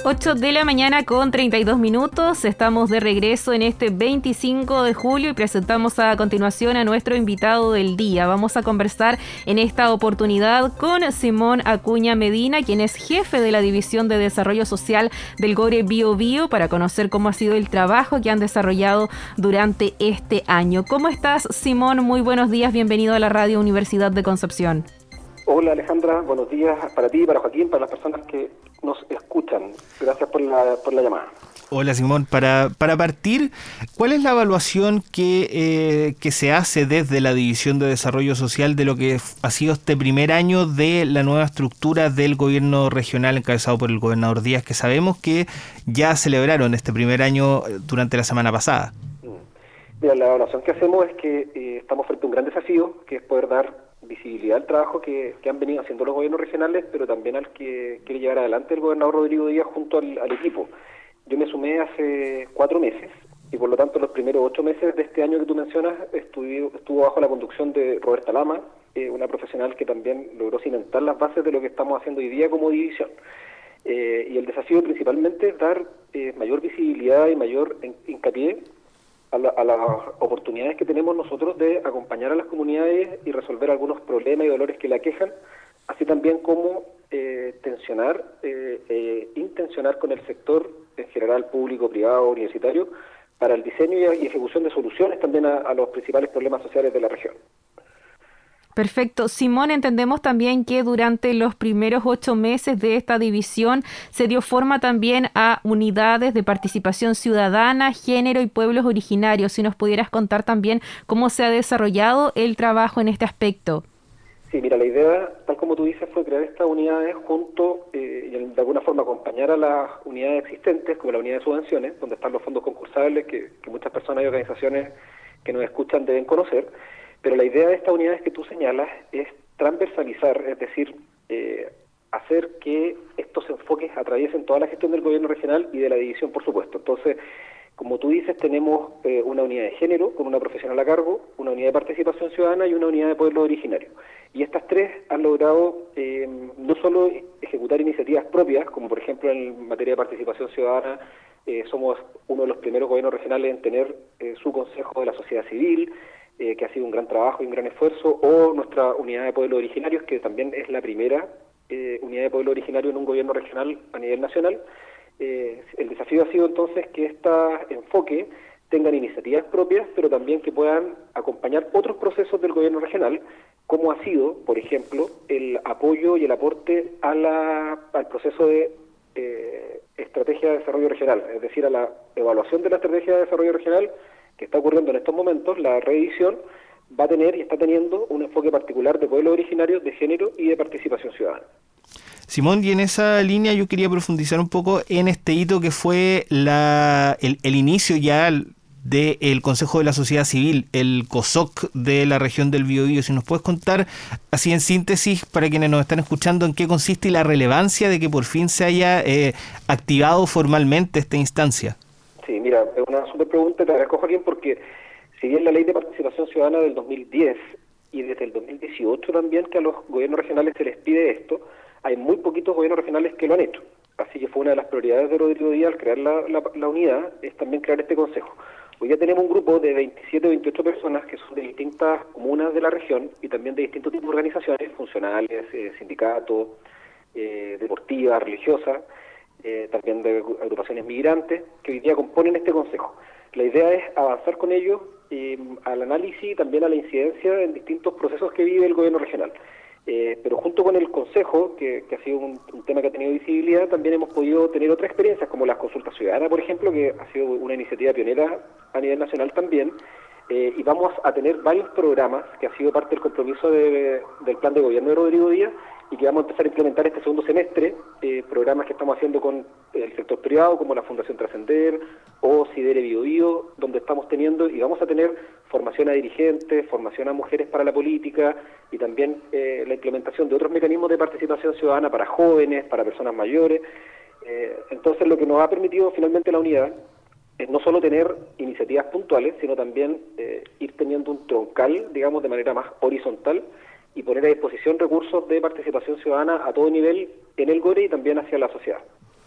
8 de la mañana con 32 minutos. Estamos de regreso en este 25 de julio y presentamos a continuación a nuestro invitado del día. Vamos a conversar en esta oportunidad con Simón Acuña Medina, quien es jefe de la División de Desarrollo Social del GORE Bío Bío, para conocer cómo ha sido el trabajo que han desarrollado durante este año. ¿Cómo estás, Simón? Muy buenos días. Bienvenido a la Radio Universidad de Concepción. Hola Alejandra, buenos días para ti, para Joaquín, para las personas que nos escuchan. Gracias por la llamada. Hola Simón, para partir, ¿cuál es la evaluación que se hace desde la División de Desarrollo Social de lo que ha sido este primer año de la nueva estructura del gobierno regional encabezado por el gobernador Díaz, que sabemos que ya celebraron este primer año durante la semana pasada? Mira, la evaluación que hacemos es que estamos frente a un gran desafío, que es poder dar visibilidad al trabajo que han venido haciendo los gobiernos regionales, pero también al que quiere llevar adelante el gobernador Rodrigo Díaz junto al equipo. Yo me sumé hace 4 meses y por lo tanto los primeros 8 meses de este año que tú mencionas estuvo bajo la conducción de Roberta Lama, una profesional que también logró cimentar las bases de lo que estamos haciendo hoy día como división. Y el desafío principalmente es dar mayor visibilidad y mayor hincapié a las oportunidades que tenemos nosotros de acompañar a las comunidades y resolver algunos problemas y dolores que la aquejan, así también como intencionar con el sector en general, público, privado, universitario, para el diseño y ejecución de soluciones también a los principales problemas sociales de la región. Perfecto. Simón, entendemos también que durante los primeros 8 meses de esta división se dio forma también a unidades de participación ciudadana, género y pueblos originarios. Si nos pudieras contar también cómo se ha desarrollado el trabajo en este aspecto. Sí, mira, la idea, tal como tú dices, fue crear estas unidades junto y de alguna forma acompañar a las unidades existentes, como la unidad de subvenciones, donde están los fondos concursables que muchas personas y organizaciones que nos escuchan deben conocer. Pero la idea de estas unidades que tú señalas es transversalizar, es decir, hacer que estos enfoques atraviesen toda la gestión del gobierno regional y de la división, por supuesto. Entonces, como tú dices, tenemos una unidad de género con una profesional a cargo, una unidad de participación ciudadana y una unidad de pueblo originario. Y estas tres han logrado no solo ejecutar iniciativas propias, como por ejemplo en materia de participación ciudadana, somos uno de los primeros gobiernos regionales en tener su consejo de la sociedad civil, que ha sido un gran trabajo y un gran esfuerzo, o nuestra unidad de pueblos originarios, que también es la primera unidad de pueblo originario en un gobierno regional a nivel nacional. El desafío ha sido entonces que este enfoque tengan iniciativas propias, pero también que puedan acompañar otros procesos del gobierno regional, como ha sido, por ejemplo, el apoyo y el aporte al proceso de estrategia de desarrollo regional, es decir, a la evaluación de la estrategia de desarrollo regional que está ocurriendo en estos momentos. La reedición va a tener y está teniendo un enfoque particular de pueblos originarios, de género y de participación ciudadana. Simón, y en esa línea yo quería profundizar un poco en este hito que fue el inicio ya del Consejo de la Sociedad Civil, el COSOC de la región del Bío Bío. Si nos puedes contar, así en síntesis, para quienes nos están escuchando, en qué consiste y la relevancia de que por fin se haya activado formalmente esta instancia. Sí, mira, es una súper pregunta, te agradezco, Joaquín, porque si bien la Ley de Participación Ciudadana del 2010 y desde el 2018 también que a los gobiernos regionales se les pide esto, hay muy poquitos gobiernos regionales que lo han hecho. Así que fue una de las prioridades de Rodrigo Díaz al crear la unidad, es también crear este consejo. Hoy ya tenemos un grupo de 27 o 28 personas que son de distintas comunas de la región y también de distintos tipos de organizaciones, funcionales, sindicatos, deportivas, religiosas, también de agrupaciones migrantes, que hoy día componen este consejo. La idea es avanzar con ellos al análisis y también a la incidencia en distintos procesos que vive el gobierno regional. Pero junto con el Consejo, que ha sido un tema que ha tenido visibilidad, también hemos podido tener otras experiencias, como las consultas ciudadanas, por ejemplo, que ha sido una iniciativa pionera a nivel nacional también, y vamos a tener varios programas, que ha sido parte del compromiso del plan de gobierno de Rodrigo Díaz, y que vamos a empezar a implementar este segundo semestre, programas que estamos haciendo con el sector privado, como la Fundación Trascender, o Sidere Bío Bío, donde estamos teniendo, y vamos a tener formación a dirigentes, formación a mujeres para la política, y también la implementación de otros mecanismos de participación ciudadana para jóvenes, para personas mayores. Entonces, lo que nos ha permitido finalmente la unidad es no solo tener iniciativas puntuales, sino también ir teniendo un troncal, digamos, de manera más horizontal, y poner a disposición recursos de participación ciudadana a todo nivel en el GORE y también hacia la sociedad.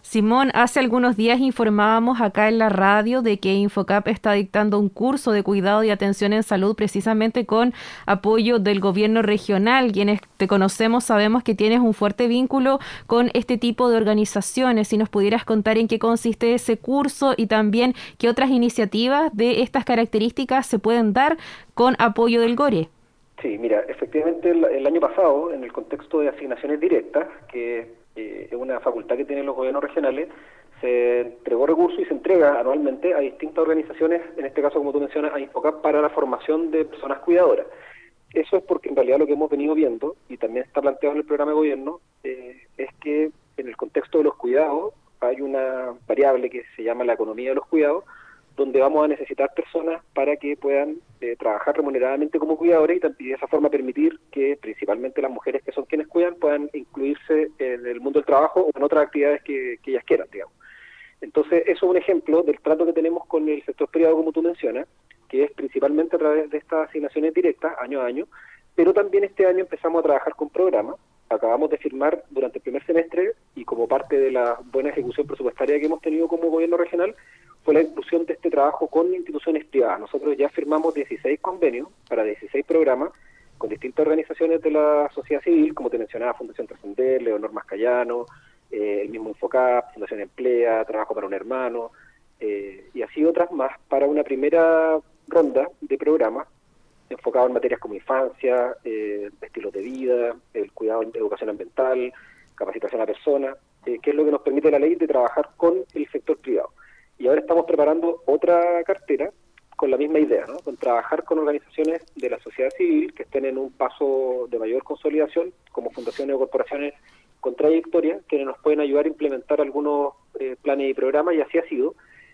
Simón, hace algunos días informábamos acá en la radio de que Infocap está dictando un curso de cuidado y atención en salud precisamente con apoyo del gobierno regional. Quienes te conocemos sabemos que tienes un fuerte vínculo con este tipo de organizaciones. Si nos pudieras contar en qué consiste ese curso y también qué otras iniciativas de estas características se pueden dar con apoyo del GORE. Sí, mira, efectivamente el año pasado, en el contexto de asignaciones directas, que es una facultad que tienen los gobiernos regionales, se entregó recursos y se entrega anualmente a distintas organizaciones, en este caso, como tú mencionas, a Infocap, para la formación de personas cuidadoras. Eso es porque en realidad lo que hemos venido viendo, y también está planteado en el programa de gobierno, es que en el contexto de los cuidados hay una variable que se llama la economía de los cuidados, donde vamos a necesitar personas para que puedan trabajar remuneradamente como cuidadores y de esa forma permitir que principalmente las mujeres que son quienes cuidan puedan incluirse en el mundo del trabajo o en otras actividades que ellas quieran, digamos. Entonces, eso es un ejemplo del trato que tenemos con el sector privado, como tú mencionas, que es principalmente a través de estas asignaciones directas, año a año, pero también este año empezamos a trabajar con programas. Acabamos de firmar durante el primer semestre, y como parte de la buena ejecución presupuestaria que hemos tenido como gobierno regional, fue la inclusión de este trabajo con instituciones privadas. Nosotros ya firmamos 16 convenios para 16 programas con distintas organizaciones de la sociedad civil, como te mencionaba, Fundación Trascender, Leonor Mascayano, el mismo Infocap, Fundación Emplea, Trabajo para un Hermano, y así otras más, para una primera ronda de programas enfocado en materias como infancia, estilos de vida, el cuidado de educación ambiental, capacitación a personas, que es lo que nos permite la ley de trabajar con el sector privado. Y ahora estamos preparando otra cartera con la misma idea, ¿no? Con trabajar con organizaciones de la sociedad civil que estén en un paso de mayor consolidación, como fundaciones o corporaciones con trayectoria, que nos pueden ayudar a implementar algunos planes y programas, y así ha sido.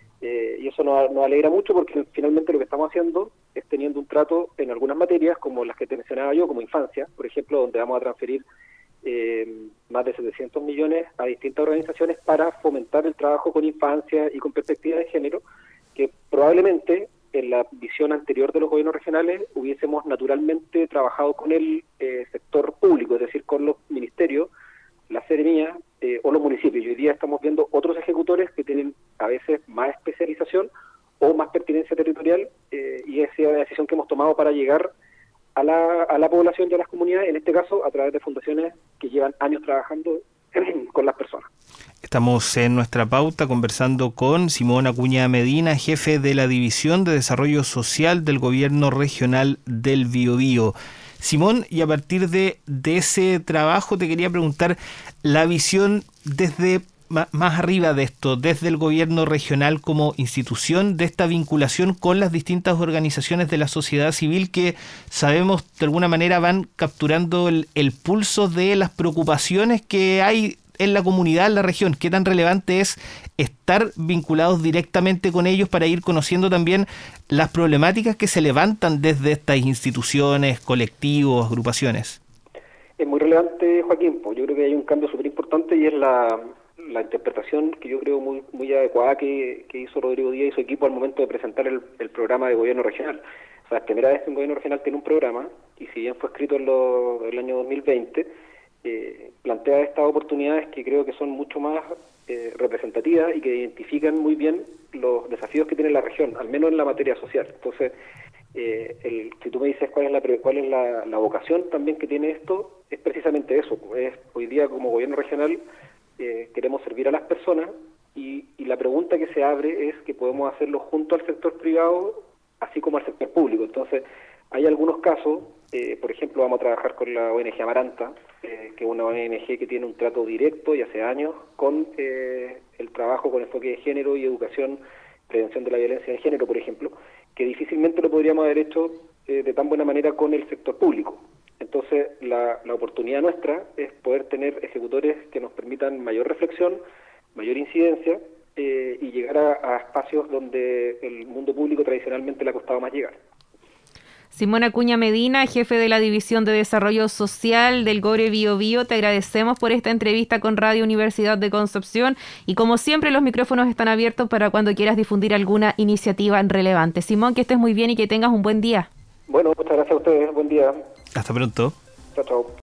Y eso nos alegra mucho, porque finalmente lo que estamos haciendo es teniendo un trato en algunas materias, como las que te mencionaba yo, como infancia, por ejemplo, donde vamos a transferir más de 700 millones a distintas organizaciones para fomentar el trabajo con infancia y con perspectiva de género, que probablemente en la visión anterior de los gobiernos regionales hubiésemos naturalmente trabajado con el sector público, es decir, con los ministerios, la seremía o los municipios. Y hoy día estamos viendo otros ejecutores que tienen a veces más especialización o más pertinencia territorial, y esa es la decisión que hemos tomado para llegar a la población y a las comunidades, en este caso a través de fundaciones que llevan años trabajando con las personas. Estamos en nuestra pauta conversando con Simón Acuña Medina, jefe de la División de Desarrollo Social del Gobierno Regional del Biobío. Simón, y a partir de ese trabajo te quería preguntar la visión desde más arriba de esto, desde el gobierno regional como institución, de esta vinculación con las distintas organizaciones de la sociedad civil que sabemos de alguna manera van capturando el pulso de las preocupaciones que hay en la comunidad, en la región. ¿Qué tan relevante es estar vinculados directamente con ellos para ir conociendo también las problemáticas que se levantan desde estas instituciones, colectivos, agrupaciones? Es muy relevante, Joaquín. Yo creo que hay un cambio súper importante, y es la interpretación que yo creo muy adecuada que hizo Rodrigo Díaz y su equipo al momento de presentar el programa de gobierno regional. O sea, es la primera vez que un gobierno regional tiene un programa, y si bien fue escrito en el año 2020, plantea estas oportunidades que creo que son mucho más representativas y que identifican muy bien los desafíos que tiene la región, al menos en la materia social. Entonces, si tú me dices cuál es la vocación también que tiene esto, es precisamente eso. Hoy día, como gobierno regional, queremos servir a las personas, y la pregunta que se abre es que podemos hacerlo junto al sector privado, así como al sector público. Entonces, hay algunos casos, por ejemplo, vamos a trabajar con la ONG Amaranta, que es una ONG que tiene un trato directo y hace años con el trabajo con enfoque de género y educación, prevención de la violencia de género, por ejemplo, que difícilmente lo podríamos haber hecho de tan buena manera con el sector público. Entonces, la oportunidad nuestra es poder tener ejecutores que nos permitan mayor reflexión, mayor incidencia, y llegar a espacios donde el mundo público tradicionalmente le ha costado más llegar. Simón Acuña Medina, jefe de la División de Desarrollo Social del GORE Biobío, te agradecemos por esta entrevista con Radio Universidad de Concepción, y como siempre los micrófonos están abiertos para cuando quieras difundir alguna iniciativa relevante. Simón, que estés muy bien y que tengas un buen día. Bueno, muchas gracias a ustedes. Buen día. Hasta pronto. Chao, chao.